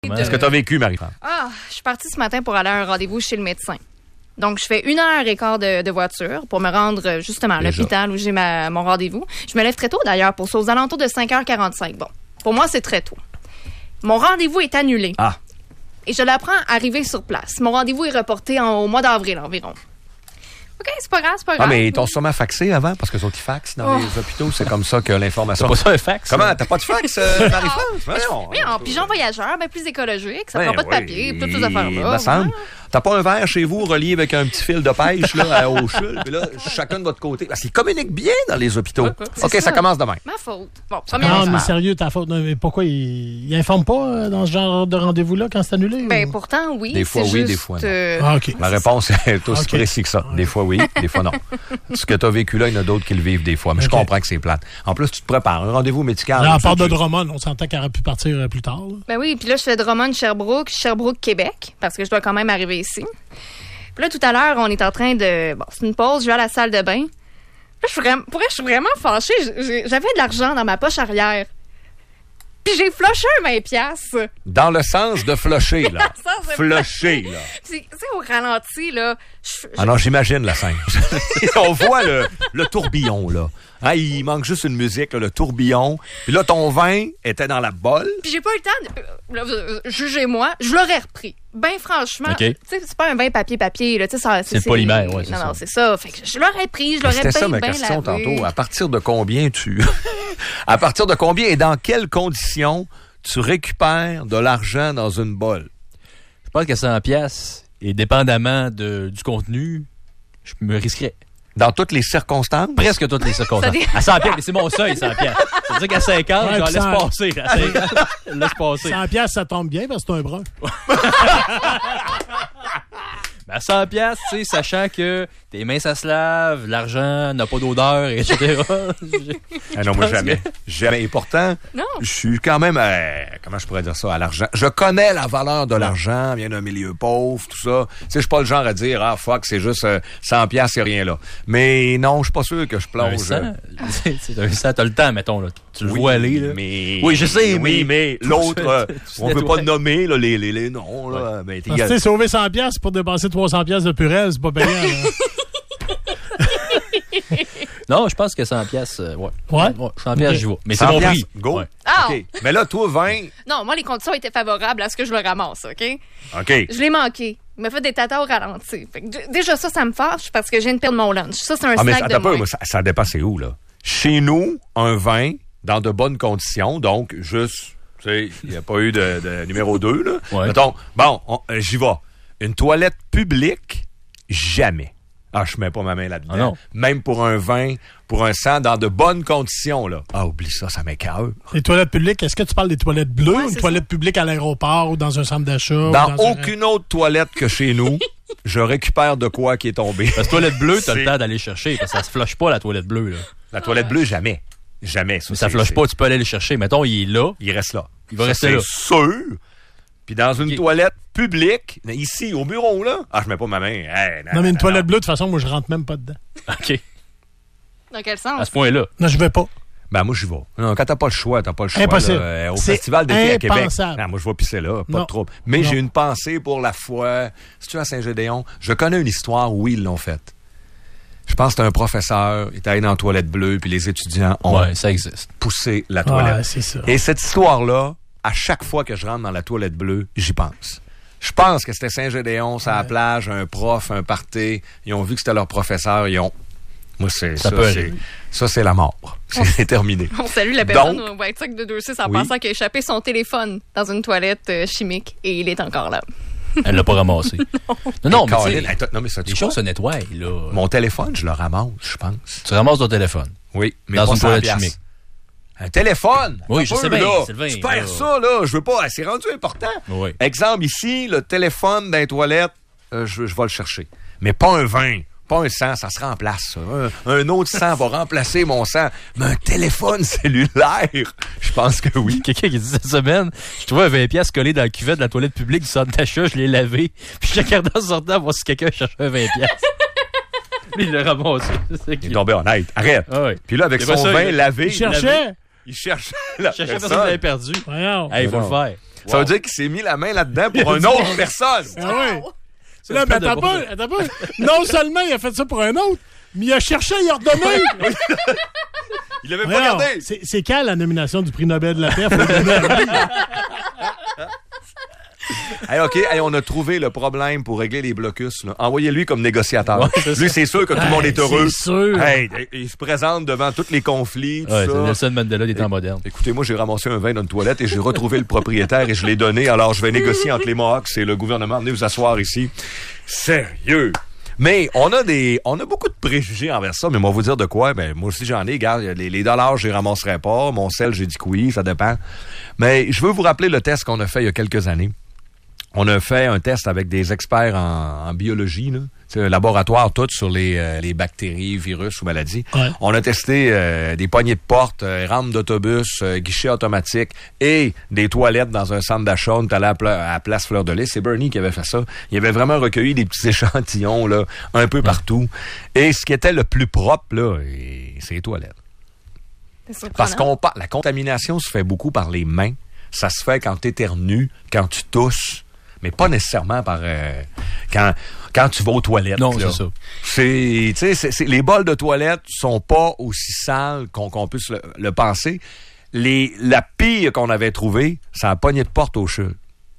Qu'est-ce que tu as vécu, Marie-France? Je suis partie ce matin pour aller à un rendez-vous chez le médecin. Donc, je fais 1h15 de voiture pour me rendre justement à l'hôpital où j'ai mon rendez-vous. Je me lève très tôt d'ailleurs pour ça, aux alentours de 5h45. Bon, pour moi, c'est très tôt. Mon rendez-vous est annulé. Et je l'apprends arrivé sur place. Mon rendez-vous est reporté au mois d'avril environ. OK, c'est pas grave. Mais ils t'ont sûrement faxé avant, parce que les autres, ils faxent dans les hôpitaux. C'est comme ça que l'information... T'as pas ça un fax? Comment? T'as pas de fax, Marie-France? Oui, en pigeon voyageur, plus écologique. Ça prend pas de papier, toutes ces affaires-là. Me semble. T'as pas un verre chez vous relié avec un petit fil de pêche là, au chul, puis là, chacun de votre côté. Parce qu'ils communiquent bien dans les hôpitaux. OK, ça commence demain. Ma faute. Bon, mais sérieux, ta faute. Mais pourquoi ils informent pas dans ce genre de rendez-vous-là quand c'est annulé? Pourtant, oui. Des fois, oui, des fois, non. Okay. La réponse est aussi précise que ça. Des fois, oui, des fois, non. Ce que tu as vécu là, il y en a d'autres qui le vivent des fois. Mais je comprends que c'est plate. En plus, tu te prépares. Un rendez-vous médical. Là, à part de Drummond, on s'entend qu'elle aurait pu partir plus tard. Oui, puis là, je fais Drummond, Sherbrooke, Québec, parce que je dois quand même arriver ici. Puis là, tout à l'heure, on est en train de... Bon, c'est une pause, je vais à la salle de bain. Là, je suis vraiment fâchée. J'avais de l'argent dans ma poche arrière. Puis j'ai flushé un 20$. Dans le sens de flusher, là. Flusher, là. C'est au ralenti, là. Non, j'imagine la scène. On voit le tourbillon, là. Il manque juste une musique, là, le tourbillon. Puis là, ton vin était dans la bolle. Puis j'ai pas eu le temps de... Jugez-moi, je l'aurais repris. Ben franchement, c'est pas un vin papier, là. C'est le polymère, oui. Non, c'est ça. Fait que je l'aurais pris, je l'aurais C'était ça ma question tantôt. À partir de combien à partir de combien et dans quelles conditions tu récupères de l'argent dans une bolle? Je pense que 100$, et dépendamment du contenu, je me risquerais. Dans toutes les circonstances? Presque toutes les circonstances. À 100$, mais c'est mon seuil, 100$. C'est-à-dire qu'à 50, je laisse passer. Laisse passer. 100$, ça tombe bien parce que c'est un brun. À 100$, tu sais, sachant que tes mains, ça se lave, l'argent n'a pas d'odeur, etc. Non, moi, jamais. Et pourtant, je suis quand même, comment je pourrais dire ça, à l'argent. Je connais la valeur de l'argent, vient d'un milieu pauvre, tout ça. Tu sais, je suis pas le genre à dire, fuck, c'est juste 100$, c'est rien là. Mais non, je suis pas sûr que je plonge. C'est un 100$, t'as le temps, mettons, là. Tu le vois aller, là. Oui, je sais, mais l'autre, on veut pas nommer, là, les noms, là. Mais tu sais, sauver 100$ pour dépenser 300$ de purée, c'est pas payant. Non, je pense que 100$, ouais. 100$, j'y vais. Mais c'est 100$, mon prix. Go. Ouais. OK. Mais là, toi, 20. Non, moi, les conditions étaient favorables à ce que je le ramasse, OK? OK. Je l'ai manqué. Il m'a fait des tatas au ralenti. Fait que déjà, ça me fâche parce que je viens de perdre mon lunch. Ça, c'est un snack de moins. Ça dépend, c'est où, là? Chez nous, un vin, dans de bonnes conditions, donc juste, tu sais, il n'y a pas eu de numéro 2, là. Ouais. Mettons, j'y vais. Une toilette publique, jamais. Je mets pas ma main là-dedans. Non. Même pour un vin, pour un sang, dans de bonnes conditions, là. Oublie ça m'écoeure. Les toilettes publiques, est-ce que tu parles des toilettes bleues ou une toilette publique à l'aéroport ou dans un centre d'achat? Dans aucune autre toilette que chez nous, je récupère de quoi qui est tombé. Parce que toilette bleue, t'as le temps d'aller chercher, parce que ça se flush pas, la toilette bleue, là. La toilette bleue, jamais. Jamais. Mais ça flush pas, tu peux aller le chercher. Mettons, il est là. Il reste là. Il va rester là. C'est sûr. Puis dans une toilette publique, ici, au bureau, là, je mets pas ma main. Non, mais une toilette bleue, de toute façon, moi, je rentre même pas dedans. OK. Dans quel sens? À ce point-là. Non, je vais pas. Moi, j'y vais. Non, quand t'as pas le choix. Impossible. Là, au Festival d'été à Québec. Non, moi, je vais pisser là, pas de trouble. Mais j'ai une pensée pour la foi. Si tu es à Saint-Gédéon, je connais une histoire où ils l'ont faite. Je pense que c'était un professeur, il était allé dans la toilette bleue, puis les étudiants ont ça existe. poussé la toilette. Ouais, c'est ça. Et cette histoire-là, à chaque fois que je rentre dans la toilette bleue, j'y pense. Je pense que c'était Saint-Gédéon, c'est à la plage, un prof, un party. Ils ont vu que c'était leur professeur, Moi, ça, c'est la mort. C'est terminé. On salue la personne au White Sox de 2-6 en pensant qu'il a échappé son téléphone dans une toilette chimique et il est encore là. Elle l'a pas ramassé. Non, mais ça, les choses se nettoient, là. Mon téléphone, je le ramasse, je pense. Tu ramasses ton téléphone. Oui, mais dans pas une toilette chimique. Un téléphone? Oui, je sais bien. Tu perds ça, là. Je veux pas. C'est rendu important. Oui. Exemple, ici, le téléphone dans les toilettes, je vais le chercher. Mais pas un vin. Pas un sang, ça se remplace. Ça. Un autre sang va remplacer mon sang. Mais un téléphone cellulaire, je pense que oui. Quelqu'un qui dit cette semaine, je trouvais un 20$ collé dans la cuvette de la toilette publique du centre d'achat, je l'ai lavé. Puis je regardais en sortant voir si quelqu'un cherchait un 20$. Lui, il l'a ramassé. Il est tombé honnête. Arrête. Ah oui. Puis là, avec son vin lavé... Il cherchait. Il cherchait la personne qui l'avait perdu. Voyons. Il faut le faire. Ça veut dire qu'il s'est mis la main là-dedans pour une autre personne. Ah oui. Là, mais attends pas. Non seulement il a fait ça pour un autre, mais il a cherché à y redonner. Il avait pas regardé. C'est quand la nomination du prix Nobel de la paix? Hey, OK, on a trouvé le problème pour régler les blocus. Là. Envoyez-lui comme négociateur. Lui, c'est sûr que tout le monde est heureux. C'est sûr. Hey, il se présente devant tous les conflits. Tout ouais, ça. C'est Nelson Mandela des temps modernes. Écoutez, moi, j'ai ramassé un vin dans une toilette et j'ai retrouvé le propriétaire et je l'ai donné. Alors, je vais négocier entre les Mohawks et le gouvernement. Venez vous asseoir ici. Sérieux. Mais on a beaucoup de préjugés envers ça, mais moi, vous dire de quoi? Ben, moi aussi, j'en ai. Regarde, les dollars, je les ramasserai pas. Mon sel, j'ai dit que oui, ça dépend. Mais je veux vous rappeler le test qu'on a fait il y a quelques années. On a fait un test avec des experts en biologie, là. C'est un laboratoire tout sur les bactéries, virus ou maladies. Ouais. On a testé des poignées de porte, rampes d'autobus, guichets automatiques et des toilettes dans un centre d'achat. On est allé à Place Fleur de Lys. C'est Bernie qui avait fait ça. Il avait vraiment recueilli des petits échantillons là, un peu partout. Et ce qui était le plus propre, là, c'est les toilettes. Parce la contamination se fait beaucoup par les mains. Ça se fait quand tu éternues, quand tu tousses. Mais pas nécessairement par quand tu vas aux toilettes. Non, là. c'est ça. Les bols de toilettes sont pas aussi sales qu'on puisse le penser. La pire qu'on avait trouvée, c'est la poignée de porte au CHUL.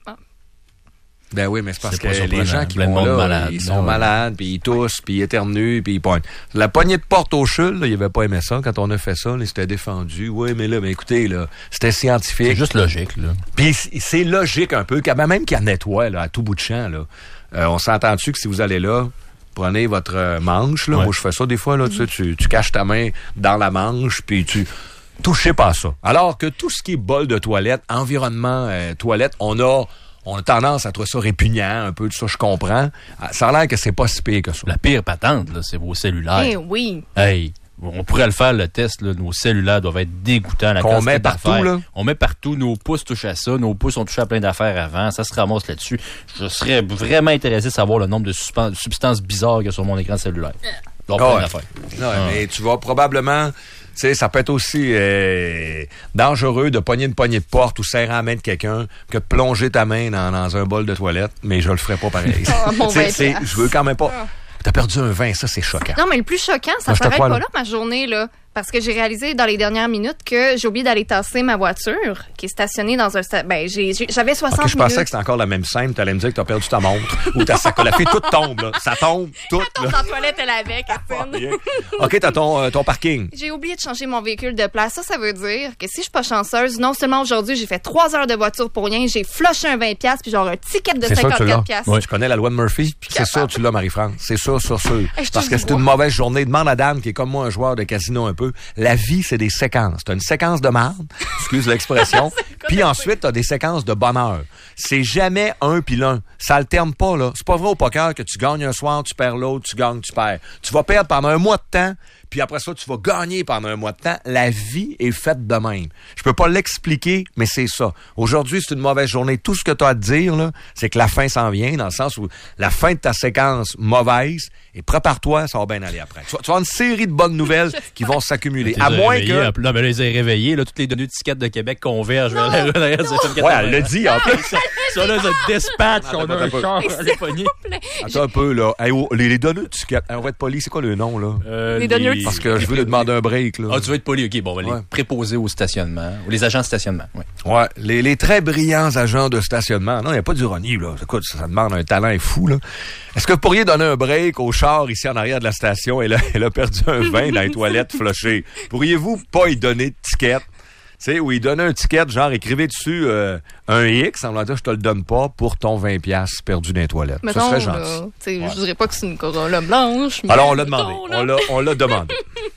Ben oui, mais c'est parce que les gens qui vont là, malade, ils sont malades, puis ils toussent, puis ils éternuent, puis ils pointent. La poignée de porte au CHUL, là, il avait pas aimé ça. Quand on a fait ça, là, il s'était défendu. Oui, mais écoutez, là, c'était scientifique. C'est juste logique, là. Puis c'est logique un peu, même qu'elle nettoie, là, à tout bout de champ, là. On s'entend-tu que si vous allez là, prenez votre manche, là. Ouais. Moi, je fais ça des fois, là, tu caches ta main dans la manche, puis tu... Touchez pas à ça. Alors que tout ce qui est bol de toilette, environnement toilette, on a tendance à trouver ça répugnant, un peu de ça, je comprends. Ça a l'air que c'est pas si pire que ça. La pire patente, là, c'est vos cellulaires. Eh oui. Hey, on pourrait le faire, le test, là. Nos cellulaires doivent être dégoûtants. Qu'on met partout, là. On met partout. Nos pouces touchent à ça. Nos pouces ont touché à plein d'affaires avant. Ça se ramasse là-dessus. Je serais vraiment intéressé de savoir le nombre de substances bizarres qu'il y a sur mon écran cellulaire. Il y a plein d'affaires. Mais tu vas probablement... Tu sais, ça peut être aussi dangereux de pogner une poignée de porte ou serrer la main de quelqu'un que de plonger ta main dans un bol de toilette, mais je le ferai pas pareil. Je veux quand même pas... T'as perdu un vin, ça, c'est choquant. Non, mais le plus choquant, ça s'arrête pas là, ma journée, là. Parce que j'ai réalisé dans les dernières minutes que j'ai oublié d'aller tasser ma voiture qui est stationnée dans un... j'avais 60 minutes. Je pensais que c'était encore la même scène. T'allais me dire que t'as perdu ta montre ou ta sacoche. La fille, tout tombe, là. Ça tombe, tout. Elle tombe dans la toilette, elle avec, Christine. OK, t'as ton parking. J'ai oublié de changer mon véhicule de place. Ça veut dire que si je suis pas chanceuse, non seulement aujourd'hui, j'ai fait 3 heures de voiture pour rien, j'ai flushé un 20$ puis genre un ticket de 54$. Ouais. Tu connais la loi de Murphy? C'est sûr, tu l'as, Marie-France. C'est sûr. Parce que c'est une mauvaise journée. Demande à Dan, qui est comme moi un joueur de casino un peu. La vie, c'est des séquences. T'as une séquence de marde, excuse l'expression, puis ensuite, t'as des séquences de bonheur. C'est jamais un puis l'un. Ça alterne pas, là. C'est pas vrai au poker que tu gagnes un soir, tu perds l'autre, tu gagnes, tu perds. Tu vas perdre pendant un mois de temps, puis après ça, tu vas gagner pendant un mois de temps. La vie est faite de même. Je peux pas l'expliquer, mais c'est ça. Aujourd'hui, c'est une mauvaise journée. Tout ce que tu as à te dire, là, c'est que la fin s'en vient, dans le sens où la fin de ta séquence mauvaise, et prépare-toi, ça va bien aller après. Tu vas avoir une série de bonnes nouvelles qui vont s'accumuler. À moins que... Non, mais là, ils ont réveillé, là, toutes les données d'étiquette de Québec convergent vers la rue derrière. Ouais, elle l'a dit, en plus. Ça, là, c'est dispatch, on a un char à l'épognie. Attends un peu, là. Hey, les données d'étiquette, on va être poli, c'est quoi le nom, là? Les données Parce que je veux lui demander un break, là. Ah, tu veux être poli, OK. Bon, les préposés au stationnement, ou les agents de stationnement, Ouais, les très brillants agents de stationnement. Non, il n'y a pas d'ironie, là. Écoute, ça demande un talent fou, là. Est-ce que vous pourriez donner un break au char ici en arrière de la station? Elle a perdu un vin dans les toilettes flushées. Pourriez-vous pas y donner de ticket? Tu sais, ou y donner un ticket, genre écrivez dessus un X, en me disant je te le donne pas pour ton 20$ perdu dans les toilettes. Mettons, ça serait gentil. Je dirais pas que c'est une Corolla blanche. Mais alors on l'a demandé. On l'a demandé.